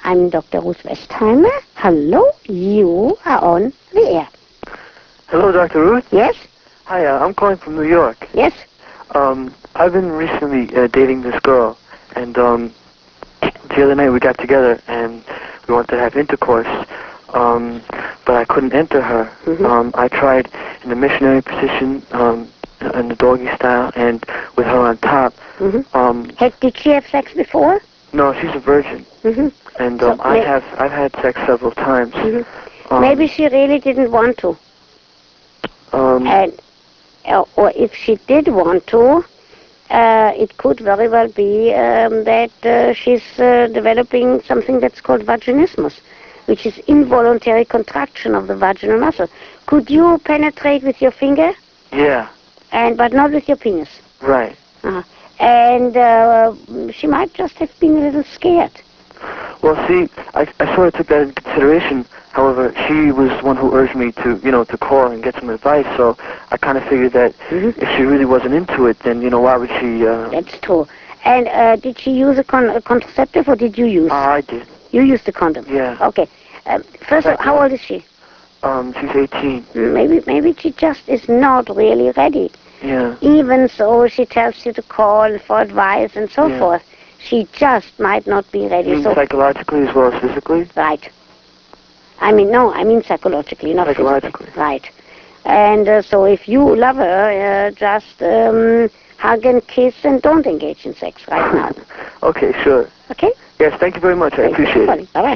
I'm Dr. Ruth Westheimer. Hello, you are on the air. Hello, Dr. Ruth. Yes? Hi, I'm calling from New York. Yes? I've been recently dating this girl, and the other night we got together and we wanted to have intercourse, but I couldn't enter her. Mm-hmm. I tried in the missionary position, in the doggy style, and with her on top. Mm-hmm. Did she have sex before? No, she's a virgin, Mm-hmm. and So I've had sex several times. Mm-hmm. Maybe she really didn't want to. And or if she did want to, it could very well be that she's developing something that's called vaginismus, which is involuntary contraction of the vaginal muscle. Could you penetrate with your finger? Yeah. But not with your penis. Right. And she might just have been a little scared. Well, see, I sort of took that into consideration. However, she was the one who urged me to, to call and get some advice. So I kind of figured that if she really wasn't into it, then, why would she... That's true. And did she use a contraceptive, or did you use? I did. You used the condom? Yeah. Okay. First of all, how old is she? She's 18. Maybe she just is not really ready. Yeah. Even so, she tells you to call for advice and so forth. She just might not be ready. You mean psychologically as well as physically? Right. I mean psychologically, not psychologically. Physically. Right. And so if you love her, just hug and kiss and don't engage in sex right now. Okay, sure. Okay? Yes, thank you very much. I appreciate it. Bye-bye.